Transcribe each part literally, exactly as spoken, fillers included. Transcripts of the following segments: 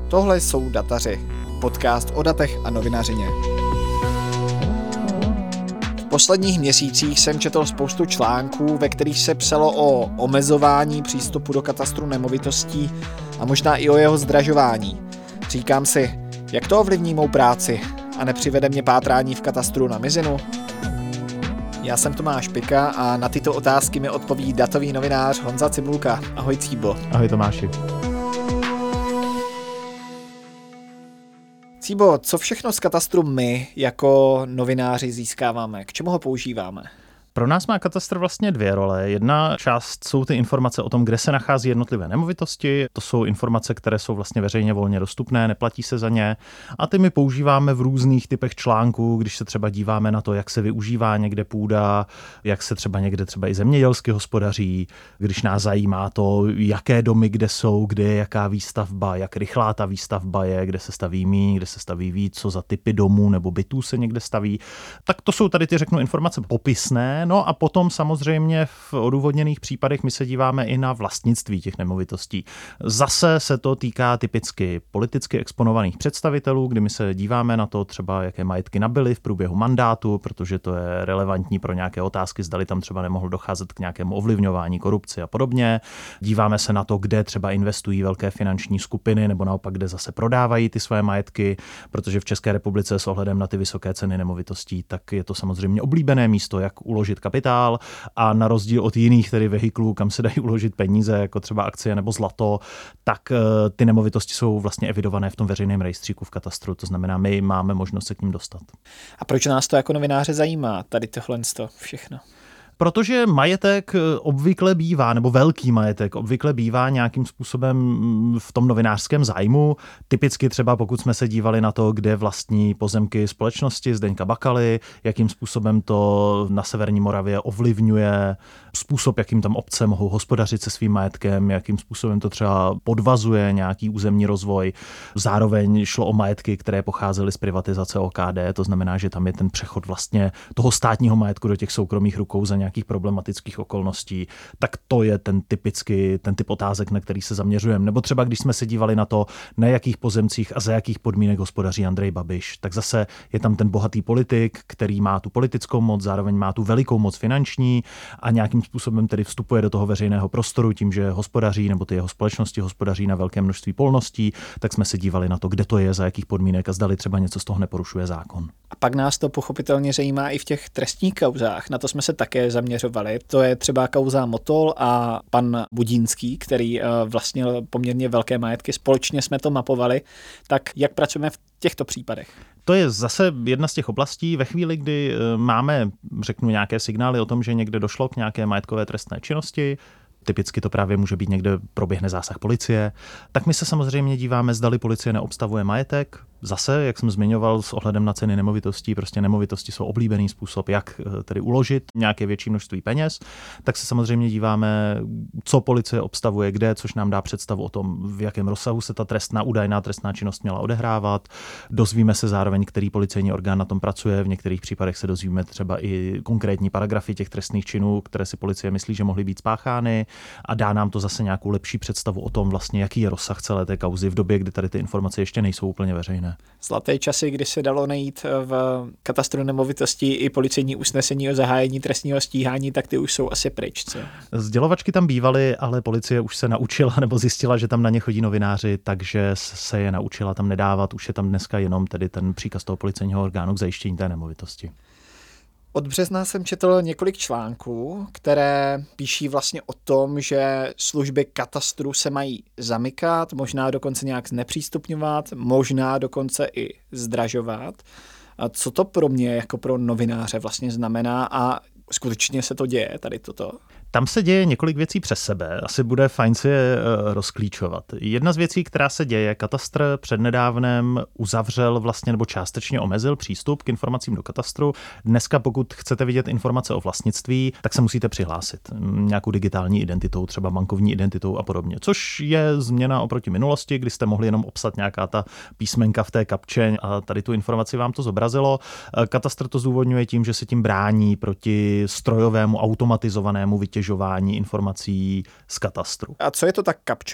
Tohle jsou Dataři, podcast o datech a novinařině. V posledních měsících jsem četl spoustu článků, ve kterých se psalo o omezování přístupu do katastru nemovitostí a možná i o jeho zdražování. Říkám si, jak to ovlivní mou práci a nepřivede mě pátrání v katastru na mizinu? Já jsem Tomáš Pika a na tyto otázky mi odpoví datový novinář Honza Cibulka. Ahoj Cíbo. Ahoj Tomáši. Cíbo, co všechno z katastru my jako novináři získáváme? K čemu ho používáme? Pro nás má katastr vlastně dvě role. Jedna část jsou ty informace o tom, kde se nachází jednotlivé nemovitosti. To jsou informace, které jsou vlastně veřejně volně dostupné, neplatí se za ně. A ty my používáme v různých typech článků, když se třeba díváme na to, jak se využívá někde půda, jak se třeba někde třeba i zemědělsky hospodaří, když nás zajímá to, jaké domy kde jsou, kde je jaká výstavba, jak rychlá ta výstavba je, kde se staví míň, kde se staví víc, co za typy domů nebo bytů se někde staví. Tak to jsou tady ty, řeknu, informace popisné. No a potom samozřejmě v odůvodněných případech my se díváme i na vlastnictví těch nemovitostí. Zase se to týká typicky politicky exponovaných představitelů, kdy my se díváme na to třeba, jaké majetky nabyly v průběhu mandátu, protože to je relevantní pro nějaké otázky, zdali tam třeba nemohlo docházet k nějakému ovlivňování, korupci a podobně. Díváme se na to, kde třeba investují velké finanční skupiny nebo naopak, kde zase prodávají ty své majetky, protože v České republice s ohledem na ty vysoké ceny nemovitostí, tak je to samozřejmě oblíbené místo, jak uložit kapitál a na rozdíl od jiných tedy vehiklů, kam se dají uložit peníze, jako třeba akcie nebo zlato, tak ty nemovitosti jsou vlastně evidované v tom veřejném rejstříku v katastru, to znamená, my máme možnost se k ním dostat. A proč nás to jako novináře zajímá, tady tohle všechno? Protože majetek obvykle bývá, nebo velký majetek obvykle bývá nějakým způsobem v tom novinářském zájmu. Typicky třeba pokud jsme se dívali na to, kde vlastní pozemky společnosti Zdeňka Bakaly, jakým způsobem to na severní Moravě ovlivňuje způsob, jakým tam obce mohou hospodařit se svým majetkem, jakým způsobem to třeba podvazuje nějaký územní rozvoj. Zároveň šlo o majetky, které pocházely z privatizace O K D, to znamená, že tam je ten přechod vlastně toho státního majetku do těch soukromých rukou za nějakých problematických okolností, tak to je ten typický, ten typ otázek, na který se zaměřujeme. Nebo třeba, když jsme se dívali na to, na jakých pozemcích a za jakých podmínek hospodaří Andrej Babiš, tak zase je tam ten bohatý politik, který má tu politickou moc, zároveň má tu velikou moc finanční a nějakým způsobem tedy vstupuje do toho veřejného prostoru tím, že hospodaří nebo ty jeho společnosti hospodaří na velké množství polností, tak jsme se dívali na to, kde to je, za jakých podmínek a zdali třeba něco z toho neporušuje zákon. A pak nás to pochopitelně zajímá i v těch trestních kauzách. Na to jsme se také zaměřovali. To je třeba kauza Motol a pan Budínský, který vlastnil poměrně velké majetky. Společně jsme to mapovali. Tak jak pracujeme v těchto případech? To je zase jedna z těch oblastí. Ve chvíli, kdy máme, řeknu, nějaké signály o tom, že někde došlo k nějaké majetkové trestné činnosti, typicky to právě může být někde proběhne zásah policie, tak my se samozřejmě díváme, zdali policie neobstavuje majetek. Zase, jak jsem zmiňoval, s ohledem na ceny nemovitostí, prostě nemovitosti jsou oblíbený způsob, jak tedy uložit nějaké větší množství peněz, tak se samozřejmě díváme, co policie obstavuje kde, což nám dá představu o tom, v jakém rozsahu se ta trestná, údajná trestná činnost měla odehrávat. Dozvíme se zároveň, který policejní orgán na tom pracuje, v některých případech se dozvíme třeba i konkrétní paragrafy těch trestných činů, které si policie myslí, že mohly být spáchány, a dá nám to zase nějakou lepší představu o tom, vlastně, jaký je rozsah celé té kauzy v době, kdy tady ty informace ještě nejsou úplně veřejné. Zlaté časy, kdy se dalo najít v katastru nemovitostí i policejní usnesení o zahájení trestního stíhání, tak ty už jsou asi pryč, co? Sdělovačky tam bývaly, ale policie už se naučila nebo zjistila, že tam na ně chodí novináři, takže se je naučila tam nedávat. Už je tam dneska jenom tedy ten příkaz toho policejního orgánu k zajištění té nemovitosti. Od března jsem četl několik článků, které píší vlastně o tom, že služby katastru se mají zamykat, možná dokonce nějak znepřístupňovat, možná dokonce i zdražovat. A co to pro mě jako pro novináře vlastně znamená a skutečně se to děje tady toto? Tam se děje několik věcí přes sebe. Asi bude fajn si je rozklíčovat. Jedna z věcí, která se děje, katastr přednedávnem uzavřel vlastně nebo částečně omezil přístup k informacím do katastru. Dneska, pokud chcete vidět informace o vlastnictví, tak se musíte přihlásit nějakou digitální identitou, třeba bankovní identitou a podobně. Což je změna oproti minulosti, kdy jste mohli jenom obsat nějaká ta písmenka v té kapče a tady tu informaci vám to zobrazilo. Katastr to zdůvodňuje tím, že se tím brání proti strojovému automatizovanému vytěžování informací z katastru. A co je to ta kapča?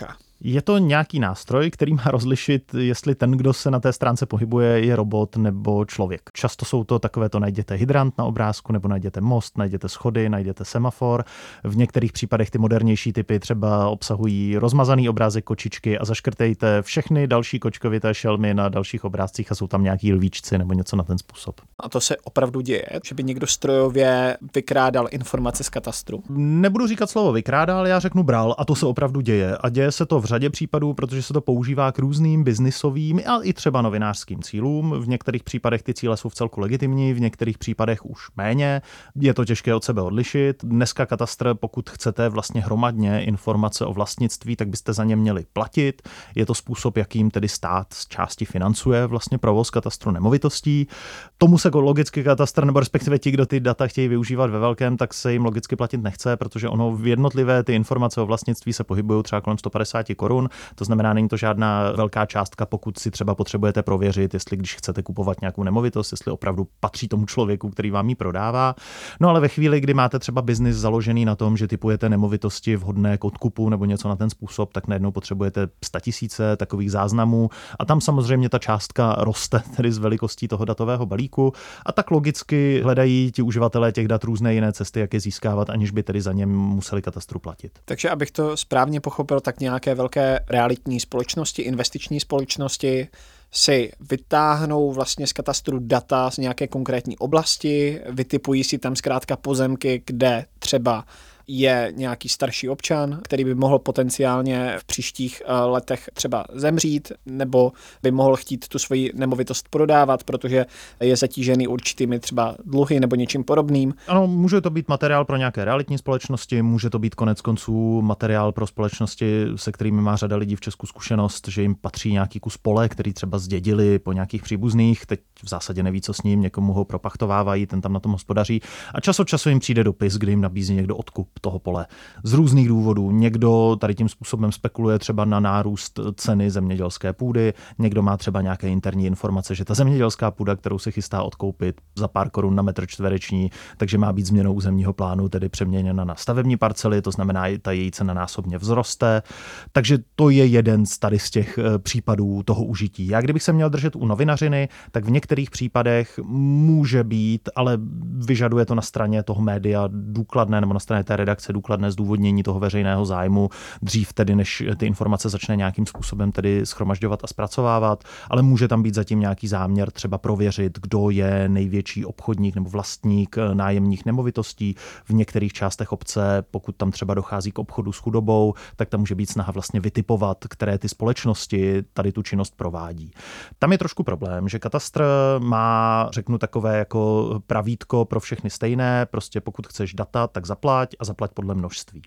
Je to nějaký nástroj, který má rozlišit, jestli ten, kdo se na té stránce pohybuje, je robot nebo člověk. Často jsou to takové, to najděte hydrant na obrázku, nebo najděte most, najděte schody, najděte semafor. V některých případech ty modernější typy třeba obsahují rozmazaný obrázek kočičky a zaškrtejte všechny další kočkovité šelmy na dalších obrázcích a jsou tam nějaký lvíčci nebo něco na ten způsob. A to se opravdu děje, že by někdo strojově vykrádal informace z katastru? Nebudu říkat slovo vykrádal, já řeknu bral a to se opravdu děje. A děje se to v řadě případů, protože se to používá k různým biznisovým a i třeba novinářským cílům. V některých případech ty cíle jsou vcelku legitimní, v některých případech už méně. Je to těžké od sebe odlišit. Dneska katastr, pokud chcete vlastně hromadně informace o vlastnictví, tak byste za ně měli platit. Je to způsob, jakým tedy stát z části financuje vlastně provoz katastru nemovitostí. Tomu se logicky katastr, nebo respektive ti, kdo ty data chtějí využívat ve velkém, tak se jim logicky platit nechce, protože ono v jednotlivé ty informace o vlastnictví se pohybují třeba kolem sto padesát korun. To znamená, není to žádná velká částka, pokud si třeba potřebujete prověřit, jestli když chcete kupovat nějakou nemovitost, jestli opravdu patří tomu člověku, který vám ji prodává. No ale ve chvíli, kdy máte třeba biznis založený na tom, že typujete nemovitosti vhodné k odkupu nebo něco na ten způsob, tak najednou potřebujete statisíce takových záznamů a tam samozřejmě ta částka roste tedy z velikostí toho datového balíku a tak logicky hledají ti uživatelé těch dat různé jiné cesty, jak je získávat, aniž by tedy za ně museli katastru platit. Takže abych to správně pochopil, tak nějaké velké realitní společnosti, investiční společnosti si vytáhnou vlastně z katastru data z nějaké konkrétní oblasti, vytipují si tam zkrátka pozemky, kde třeba je nějaký starší občan, který by mohl potenciálně v příštích letech třeba zemřít, nebo by mohl chtít tu svoji nemovitost prodávat, protože je zatížený určitými třeba dluhy nebo něčím podobným. Ano, může to být materiál pro nějaké realitní společnosti, může to být konec konců materiál pro společnosti, se kterými má řada lidí v Česku zkušenost, že jim patří nějaký kus pole, který třeba zdědili po nějakých příbuzných, teď v zásadě neví, co s ním, někomu ho propachtovávají, ten tam na tom hospodaří a čas od času jim přijde dopis, kdy jim nabízí někdo odkup toho pole. Z různých důvodů. Někdo tady tím způsobem spekuluje třeba na nárůst ceny zemědělské půdy, někdo má třeba nějaké interní informace, že ta zemědělská půda, kterou se chystá odkoupit za pár korun na metr čtvereční, takže má být změnou územního plánu, tedy přeměněna na stavební parcely, to znamená, že ta její cena násobně vzroste. Takže to je jeden z tady z těch případů toho užití. Já kdybych se měl držet u novinařiny, tak v některých případech může být, ale vyžaduje to na straně toho média důkladné nebo na straně té redakce důkladné zdůvodnění toho veřejného zájmu, dřív tedy, než ty informace začne nějakým způsobem tedy shromažďovat a zpracovávat, ale může tam být zatím nějaký záměr třeba prověřit, kdo je největší obchodník nebo vlastník nájemních nemovitostí v některých částech obce, pokud tam třeba dochází k obchodu s chudobou, tak tam může být snaha vlastně vytipovat, které ty společnosti tady tu činnost provádí. Tam je trošku problém, že katastr má, řeknu, takové jako pravítko pro všechny stejné, prostě pokud chceš data, tak zaplať a zaplať podle množství.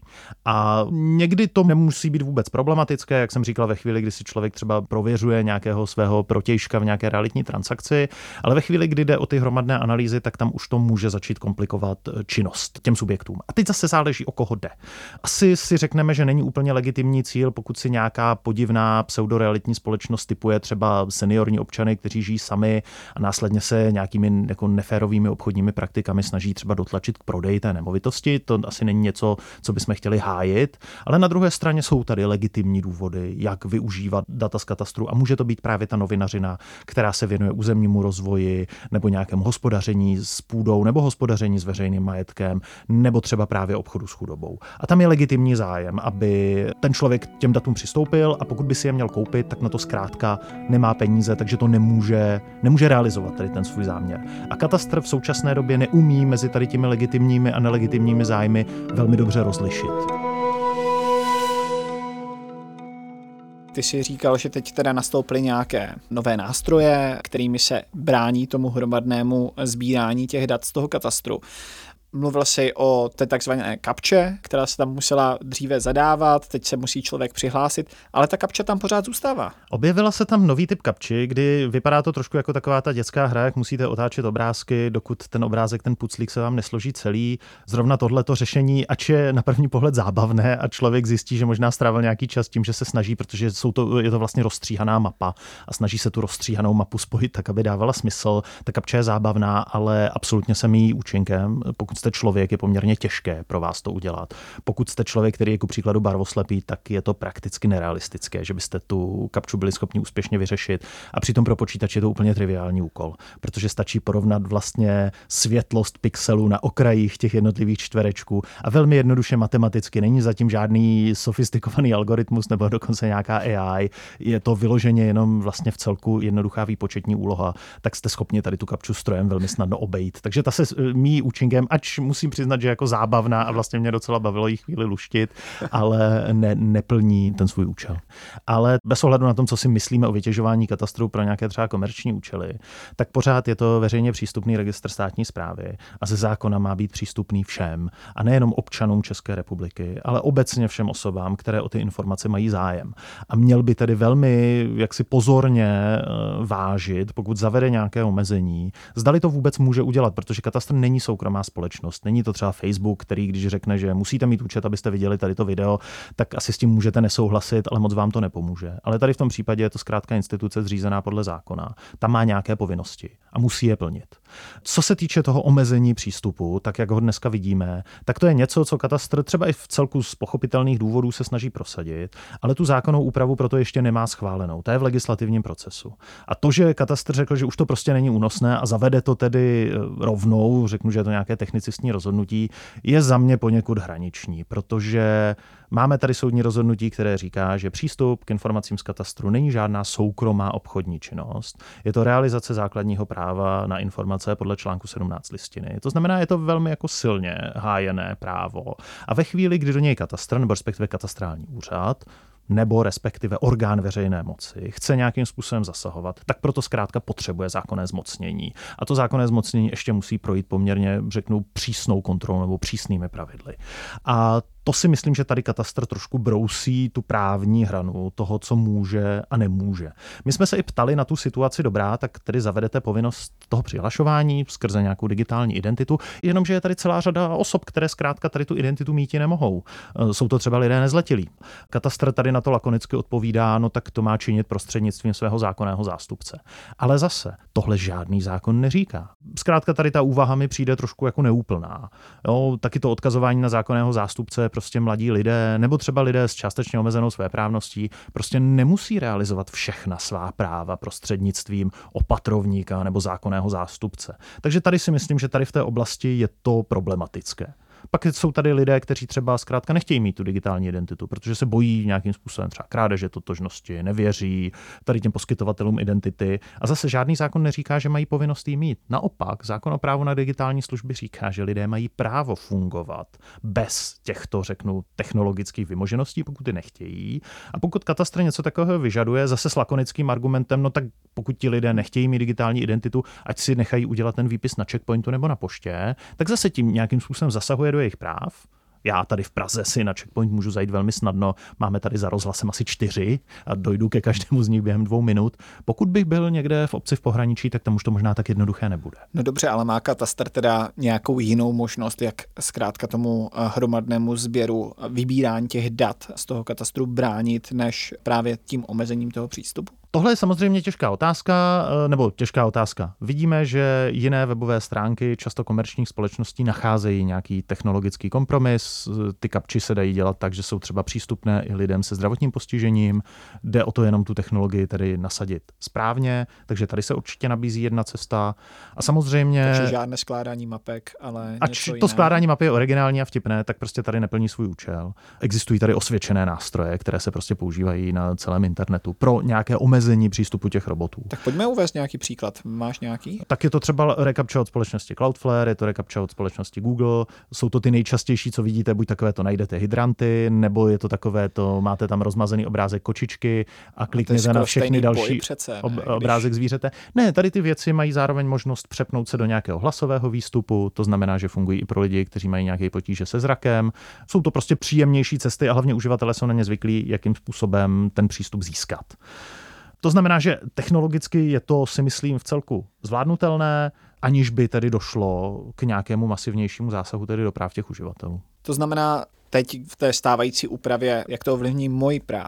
A někdy to nemusí být vůbec problematické, jak jsem říkal, ve chvíli, kdy si člověk třeba prověřuje nějakého svého protějška v nějaké realitní transakci, ale ve chvíli, kdy jde o ty hromadné analýzy, tak tam už to může začít komplikovat činnost těm subjektům. A teď zase záleží, o koho jde. Asi si řekneme, že není úplně legitimní cíl, pokud si nějaká podivná pseudorealitní společnost typuje třeba seniorní občany, kteří žijí sami a následně se nějakými jako neférovými obchodními praktikami snaží třeba dotlačit k prodeji té nemovitosti. To asi není něco, co bychom chtěli hájit, ale na druhé straně jsou tady legitimní důvody, jak využívat data z katastru a může to být právě ta novinařina, která se věnuje územnímu rozvoji nebo nějakému hospodaření s půdou nebo hospodaření s veřejným majetkem nebo třeba právě obchodu s chudobou. A tam je legitimní zájem, aby ten člověk těm datům přistoupil a pokud by si je měl koupit, tak na to zkrátka nemá peníze, takže to nemůže, nemůže realizovat tady ten svůj záměr. A katastr v současné době neumí mezi tady těmi legitimními a nelegitimními zájmy velmi dobře rozlišit. Ty jsi říkal, že teď teda nastoupily nějaké nové nástroje, kterými se brání tomu hromadnému sbírání těch dat z toho katastru. Mluvil jsi o té takzvané kapče, která se tam musela dříve zadávat, teď se musí člověk přihlásit, ale ta kapča tam pořád zůstává. Objevila se tam nový typ kapči, kdy vypadá to trošku jako taková ta dětská hra, jak musíte otáčet obrázky, dokud ten obrázek, ten puclík se vám nesloží celý. Zrovna tohleto řešení, ač je na první pohled zábavné a člověk zjistí, že možná strávil nějaký čas tím, že se snaží, protože jsou to, je to vlastně rozstříhaná mapa a snaží se tu rozstříhanou mapu spojit tak, aby dávala smysl. Ta kapča je zábavná, ale absolutně se míjí účinkem. Pokud jste člověk, je poměrně těžké pro vás to udělat. Pokud jste člověk, který je ku příkladu barvoslepý, tak je to prakticky nerealistické, že byste tu kapču byli schopni úspěšně vyřešit. A přitom pro počítač je to úplně triviální úkol, protože stačí porovnat vlastně světlost pixelů na okrajích těch jednotlivých čtverečků a velmi jednoduše matematicky. Není zatím žádný sofistikovaný algoritmus nebo dokonce nějaká A I. Je to vyloženě jenom vlastně v celku jednoduchá výpočetní úloha, tak jste schopni tady tu kapču strojem velmi snadno obejít. Takže ta se mý účinkem, ač musím přiznat, že jako zábavná a vlastně mě docela bavilo jí chvíli luštit, ale ne, neplní ten svůj účel. Ale bez ohledu na tom, co si myslíme o vytěžování katastru pro nějaké třeba komerční účely, tak pořád je to veřejně přístupný registr státní správy a ze zákona má být přístupný všem a nejenom občanům České republiky, ale obecně všem osobám, které o ty informace mají zájem. A měl by tedy velmi jaksi pozorně vážit, pokud zavede nějaké omezení, zdali to vůbec může udělat, protože katastr není soukromá společnost. Není to třeba Facebook, který když řekne, že musíte mít účet, abyste viděli tady to video, tak asi s tím můžete nesouhlasit, ale moc vám to nepomůže. Ale tady v tom případě je to zkrátka instituce zřízená podle zákona. Tam má nějaké povinnosti a musí je plnit. Co se týče toho omezení přístupu, tak jak ho dneska vidíme, tak to je něco, co katastr třeba i v celku z pochopitelných důvodů se snaží prosadit, ale tu zákonnou úpravu proto ještě nemá schválenou. To je v legislativním procesu. A to, že katastr řekl, že už to prostě není únosné a zavede to tedy rovnou, řeknu, že je to nějaké technicistní rozhodnutí, je za mě poněkud hraniční, protože máme tady soudní rozhodnutí, které říká, že přístup k informacím z katastru není žádná soukromá obchodní činnost. Je to realizace základního práva na informace podle článku sedmnáct listiny. To znamená, je to velmi jako silně hájené právo. A ve chvíli, kdy do něj katastr, nebo respektive katastrální úřad, nebo respektive orgán veřejné moci chce nějakým způsobem zasahovat, tak proto zkrátka potřebuje zákonné zmocnění. A to zákonné zmocnění ještě musí projít poměrně, řeknu, přísnou kontrolou nebo přísnými pravidly. A to si myslím, že tady katastr trošku brousí tu právní hranu toho, co může a nemůže. My jsme se i ptali na tu situaci dobrá, tak tedy zavedete povinnost toho přihlašování skrze nějakou digitální identitu, jenomže je tady celá řada osob, které zkrátka tady tu identitu míti nemohou. Jsou to třeba lidé nezletilí. Katastr tady na to lakonicky odpovídá, no tak to má činit prostřednictvím svého zákonného zástupce. Ale zase, tohle žádný zákon neříká. Zkrátka tady ta úvaha mi přijde trošku jako neúplná. Jo, taky to odkazování na zákonného zástupce, prostě mladí lidé, nebo třeba lidé s částečně omezenou svéprávností, prostě nemusí realizovat všechna svá práva prostřednictvím opatrovníka nebo zákonného zástupce. Takže tady si myslím, že tady v té oblasti je to problematické. Pak jsou tady lidé, kteří třeba zkrátka nechtějí mít tu digitální identitu, protože se bojí nějakým způsobem třeba krádeže totožnosti, nevěří tady těm poskytovatelům identity. A zase žádný zákon neříká, že mají povinnost jí mít. Naopak, zákon o právu na digitální služby říká, že lidé mají právo fungovat bez těchto, řeknu, technologických vymožeností, pokud je nechtějí. A pokud katastr něco takového vyžaduje, zase s lakonickým argumentem, no tak pokud ti lidé nechtějí mít digitální identitu, ať si nechají udělat ten výpis na checkpointu nebo na poště, tak zase tím nějakým způsobem zasahuje do jejich práv. Já tady v Praze si na checkpoint můžu zajít velmi snadno. Máme tady za rozhlasem asi čtyři a dojdu ke každému z nich během dvou minut. Pokud bych byl někde v obci v pohraničí, tak tam už to možná tak jednoduché nebude. No dobře, ale má katastr teda nějakou jinou možnost, jak zkrátka tomu hromadnému sběru vybírání těch dat z toho katastru bránit, než právě tím omezením toho přístupu? Tohle je samozřejmě těžká otázka, nebo těžká otázka. Vidíme, že jiné webové stránky, často komerčních společností, nacházejí nějaký technologický kompromis. Ty kapči se dají dělat tak, že jsou třeba přístupné i lidem se zdravotním postižením. Jde o to jenom tu technologii tedy nasadit správně, takže tady se určitě nabízí jedna cesta. A samozřejmě... Takže žádné skládání mapek, ale ač něco to jiného. skládání mapy je originální a vtipné, tak prostě tady neplní svůj účel. Existují tady osvědčené nástroje, které se prostě používají na celém internetu pro nějaké omezení přístupu těch robotů. Tak pojďme uvést nějaký příklad. Máš nějaký? Tak je to třeba recaptcha od společnosti Cloudflare, je to recaptcha od společnosti Google. Jsou to ty nejčastější, co vidíte, buď takové to najdete hydranty, nebo je to takové to, máte tam rozmazený obrázek kočičky a klikněte na všechny další přece, ob, ne, obrázek když... zvířete. Ne, tady ty věci mají zároveň možnost přepnout se do nějakého hlasového výstupu, to znamená, že fungují i pro lidi, kteří mají nějaké potíže se zrakem. Jsou to prostě příjemnější cesty a hlavně uživatelé jsou na ně zvyklí, jakým způsobem ten přístup získat. To znamená, že technologicky je to, si myslím, v celku zvládnutelné, aniž by tedy došlo k nějakému masivnějšímu zásahu tedy do práv těch uživatelů. To znamená, teď v té stávající úpravě, jak to ovlivní moji práci?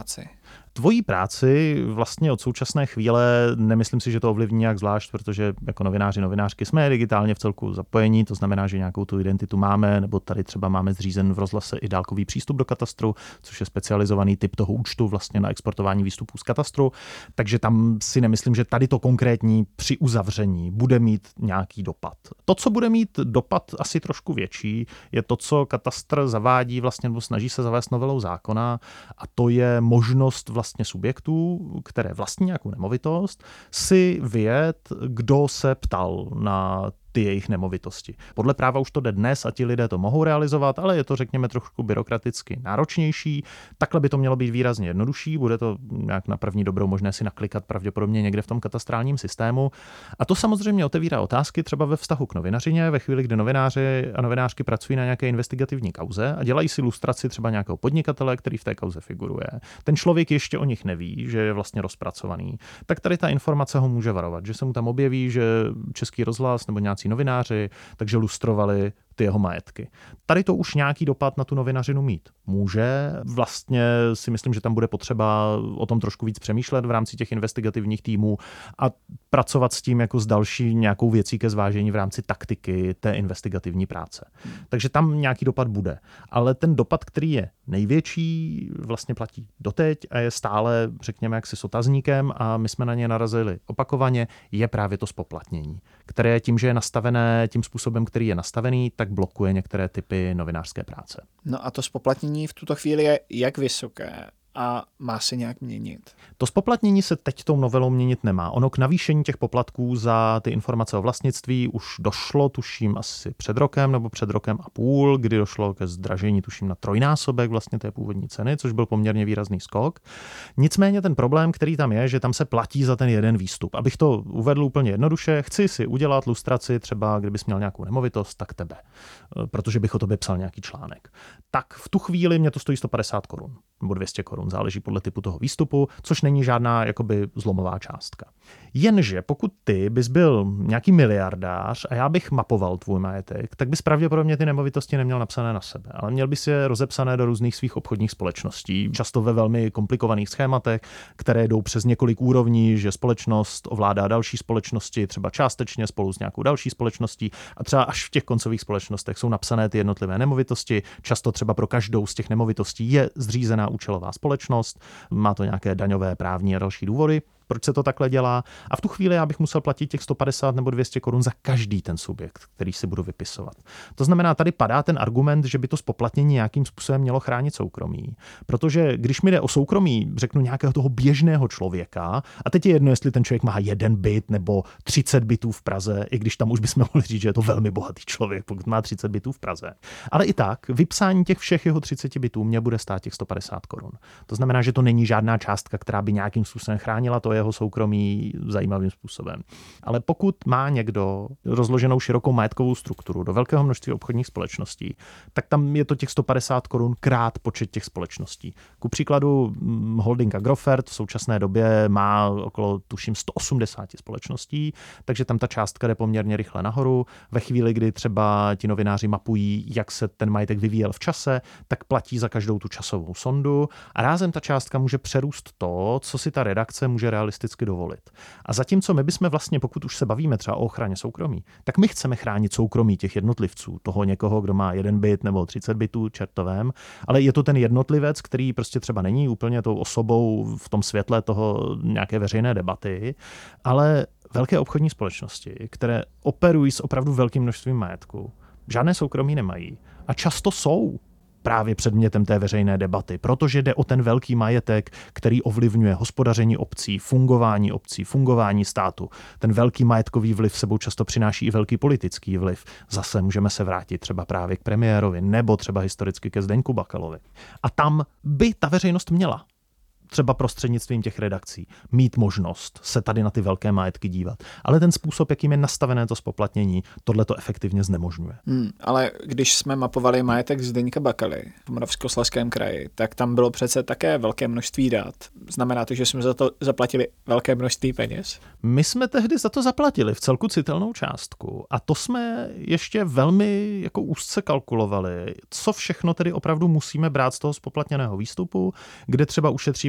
Tvojí práci vlastně od současné chvíle nemyslím si, že to ovlivní nějak zvlášť, protože jako novináři, novinářky jsme digitálně v celku zapojení, to znamená, že nějakou tu identitu máme, nebo tady třeba máme zřízen v rozhlase i dálkový přístup do katastru, což je specializovaný typ toho účtu vlastně na exportování výstupů z katastru, takže tam si nemyslím, že tady to konkrétní při uzavření bude mít nějaký dopad. To, co bude mít dopad asi trošku větší, je to, co katastr zavádí vlastně, nebo snaží se zavést novelou zákona, a to je možnost vlastně subjektů, které vlastní nějakou nemovitost, si vyjet, kdo se ptal na ty jejich nemovitosti. Podle práva už to jde dnes a ti lidé to mohou realizovat, ale je to, řekněme, trošku byrokraticky náročnější. Takhle by to mělo být výrazně jednodušší, bude to nějak na první dobrou možné si naklikat pravděpodobně někde v tom katastrálním systému. A to samozřejmě otevírá otázky třeba ve vztahu k novinařině, ve chvíli, kdy novináři a novinářky pracují na nějaké investigativní kauze a dělají si lustraci třeba nějakého podnikatele, který v té kauze figuruje. Ten člověk ještě o nich neví, že je vlastně rozpracovaný. Tak tady ta informace ho může varovat, že se mu tam objeví, že Český rozhlas nebo nějací novináři, takže lustrovali ty jeho majetky. Tady to už nějaký dopad na tu novinařinu mít může. Vlastně si myslím, že tam bude potřeba o tom trošku víc přemýšlet v rámci těch investigativních týmů a pracovat s tím jako s další nějakou věcí ke zvážení v rámci taktiky té investigativní práce. Takže tam nějaký dopad bude. Ale ten dopad, který je největší, vlastně platí doteď a je stále, řekněme, jaksi s otazníkem a my jsme na ně narazili opakovaně, je právě to spoplatnění, které tím, že je nastavené tím způsobem, který je nastavený, tak blokuje některé typy novinářské práce. No a to spoplatnění v tuto chvíli je jak vysoké a má se nějak měnit? To spoplatnění se teď tou novelou měnit nemá. Ono k navýšení těch poplatků za ty informace o vlastnictví už došlo, tuším, asi před rokem nebo před rokem a půl, kdy došlo ke zdražení, tuším, na trojnásobek vlastně té původní ceny, což byl poměrně výrazný skok. Nicméně ten problém, který tam je, že tam se platí za ten jeden výstup. Abych to uvedl úplně jednoduše, chci si udělat lustraci, třeba kdybys měl nějakou nemovitost, tak tebe, protože bych o tobě psal nějaký článek. Tak v tu chvíli mě to stojí sto padesát korun nebo dvě stě korun, záleží podle typu toho výstupu, což není žádná jakoby zlomová částka. Jenže pokud ty bys byl nějaký miliardář a já bych mapoval tvůj majetek, tak bys pravděpodobně ty nemovitosti neměl napsané na sebe, ale měl bys je rozepsané do různých svých obchodních společností, často ve velmi komplikovaných schématech, které jdou přes několik úrovní, že společnost ovládá další společnosti, třeba částečně spolu s nějakou další společností a třeba až v těch koncových společnostech jsou napsané ty jednotlivé nemovitosti, často třeba pro každou z těch nemovitostí je zřízená účelová společnost, má to nějaké daňové, právní a další důvody, proč se to takhle dělá. A v tu chvíli já bych musel platit těch sto padesát nebo dvě stě korun za každý ten subjekt, který si budu vypisovat. To znamená, tady padá ten argument, že by to spoplatnění nějakým způsobem mělo chránit soukromí. Protože když mi jde o soukromí, řeknu nějakého toho běžného člověka, a teď je jedno, jestli ten člověk má jeden byt nebo třicet bytů v Praze, i když tam už bychom mohli říct, že je to velmi bohatý člověk, pokud má třicet bytů v Praze. Ale i tak, vypsání těch všech jeho třiceti bytů mě bude stát těch sto padesát korun. To znamená, že to není žádná částka, která by nějakým způsobem chránila to jeho soukromí zajímavým způsobem. Ale pokud má někdo rozloženou širokou majetkovou strukturu do velkého množství obchodních společností, tak tam je to těch sto padesát korun krát počet těch společností. Ku příkladu holding Agrofert v současné době má okolo, tuším, sto osmdesát společností, takže tam ta částka jde poměrně rychle nahoru. Ve chvíli, kdy třeba ti novináři mapují, jak se ten majetek vyvíjel v čase, tak platí za každou tu časovou sondu a rázem ta částka může přerůst to, co si ta redakce může realisticky dovolit. A zatímco my bychom vlastně, pokud už se bavíme třeba o ochraně soukromí, tak my chceme chránit soukromí těch jednotlivců, toho někoho, kdo má jeden byt nebo třicet bytů čertovém, ale je to ten jednotlivec, který prostě třeba není úplně tou osobou v tom světle toho nějaké veřejné debaty, ale velké obchodní společnosti, které operují s opravdu velkým množstvím majetku, žádné soukromí nemají a často jsou právě předmětem té veřejné debaty, protože jde o ten velký majetek, který ovlivňuje hospodaření obcí, fungování obcí, fungování státu. Ten velký majetkový vliv sebou často přináší i velký politický vliv. Zase můžeme se vrátit třeba právě k premiérovi nebo třeba historicky ke Zdeňku Bakalovi. A tam by ta veřejnost měla třeba prostřednictvím těch redakcí mít možnost se tady na ty velké majetky dívat. Ale ten způsob, jakým je nastavené to spoplatnění, tohle to efektivně znemožňuje. Hmm, ale když jsme mapovali majetek Zdeňka Bakaly v Moravskoslezském kraji, tak tam bylo přece také velké množství dat. Znamená to, že jsme za to zaplatili velké množství peněz? My jsme tehdy za to zaplatili v celku citelnou částku a to jsme ještě velmi jako úzce kalkulovali, co všechno tedy opravdu musíme brát z toho spoplatněného výstupu, kde třeba ušetříme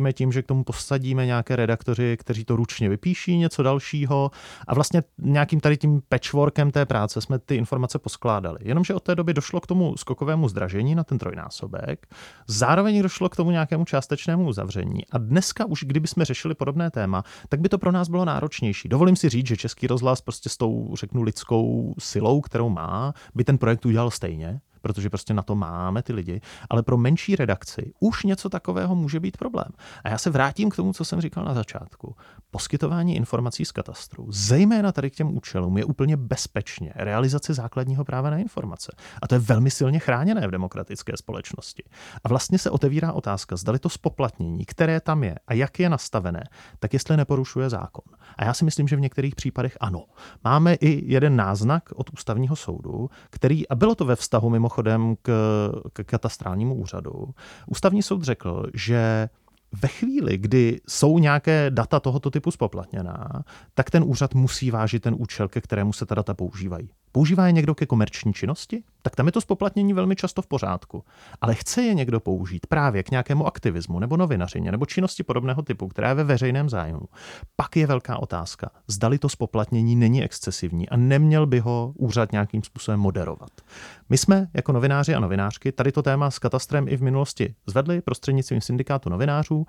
začneme tím, že k tomu posadíme nějaké redaktoři, kteří to ručně vypíší, něco dalšího a vlastně nějakým tady tím patchworkem té práce jsme ty informace poskládali. Jenomže od té doby došlo k tomu skokovému zdražení na ten trojnásobek, zároveň došlo k tomu nějakému částečnému uzavření a dneska už, kdyby jsme řešili podobné téma, tak by to pro nás bylo náročnější. Dovolím si říct, že Český rozhlas prostě s tou, řeknu, lidskou silou, kterou má, by ten projekt udělal stejně, protože prostě na to máme ty lidi, ale pro menší redakci už něco takového může být problém. A já se vrátím k tomu, co jsem říkal na začátku. Poskytování informací z katastru, zejména tady k těm účelům, je úplně bezpečně realizace základního práva na informace. A to je velmi silně chráněné v demokratické společnosti. A vlastně se otevírá otázka, zdali to spoplatnění, které tam je a jak je nastavené, tak jestli neporušuje zákon. A já si myslím, že v některých případech ano. Máme i jeden náznak od ústavního soudu, který, a bylo to ve vztahu mimo Mimochodem k, k katastrálnímu úřadu. Ústavní soud řekl, že ve chvíli, kdy jsou nějaké data tohoto typu spoplatněná, tak ten úřad musí vážit ten účel, ke kterému se ta data používají. Používá je někdo ke komerční činnosti? Tak tam je to spoplatnění velmi často v pořádku. Ale chce je někdo použít právě k nějakému aktivismu nebo novinařině nebo činnosti podobného typu, která je ve veřejném zájmu. Pak je velká otázka, zdali to spoplatnění není excesivní a neměl by ho úřad nějakým způsobem moderovat. My jsme jako novináři a novinářky tady to téma s katastrem i v minulosti zvedli prostřednictvím syndikátu novinářů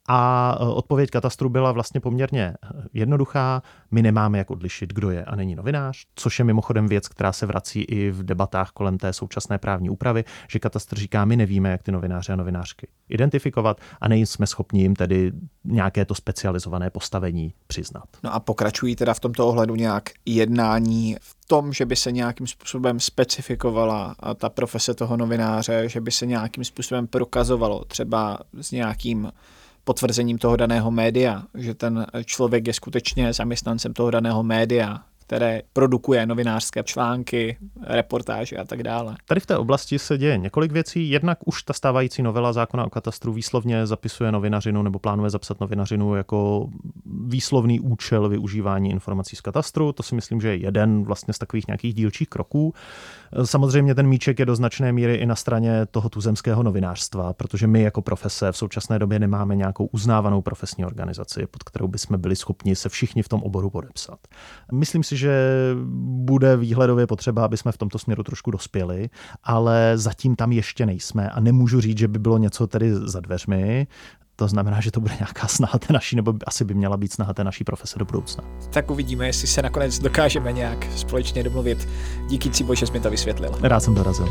a odpověď katastru byla vlastně poměrně jednoduchá. My nemáme jak odlišit, kdo je a není novinář, což je mimochodem věc, která se vrací i v debatách kolem té současné právní úpravy, že katastr říká, my nevíme, jak ty novináře a novinářky identifikovat a nejsme schopni jim tedy nějaké to specializované postavení přiznat. No a pokračují teda v tomto ohledu nějak jednání v tom, že by se nějakým způsobem specifikovala ta profese toho novináře, že by se nějakým způsobem prokazovalo třeba s nějakým potvrzením toho daného média, že ten člověk je skutečně zaměstnancem toho daného média, které produkuje novinářské články, reportáže a tak dále. Tady v té oblasti se děje několik věcí. Jednak už ta stávající novela zákona o katastru výslovně zapisuje novinařinu nebo plánuje zapsat novinařinu jako výslovný účel využívání informací z katastru. To si myslím, že je jeden vlastně z takových nějakých dílčích kroků. Samozřejmě ten míček je do značné míry i na straně toho tuzemského novinářstva, protože my jako profese v současné době nemáme nějakou uznávanou profesní organizaci, pod kterou bychom byli schopni se všichni v tom oboru podepsat. Myslím si, že bude výhledově potřeba, aby jsme v tomto směru trošku dospěli, ale zatím tam ještě nejsme a nemůžu říct, že by bylo něco tedy za dveřmi. To znamená, že to bude nějaká snaha té naší, nebo asi by měla být snaha té naší profese do budoucna. Tak uvidíme, jestli se nakonec dokážeme nějak společně domluvit. Díky, Cibo, že jsi mi to vysvětlil. Rád jsem dorazil.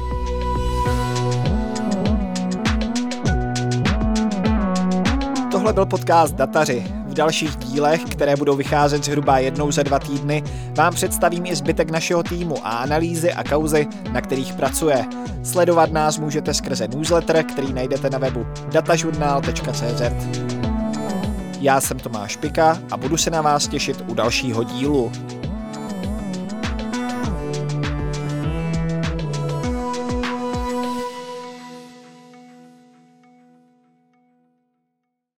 Tohle byl podcast Dataři. V dalších dílech, které budou vycházet zhruba jednou za dva týdny, vám představím i zbytek našeho týmu a analýzy a kauzy, na kterých pracuje. Sledovat nás můžete skrze newsletter, který najdete na webu datažurnal tečka cé zet. Já jsem Tomáš Pika a budu se na vás těšit u dalšího dílu.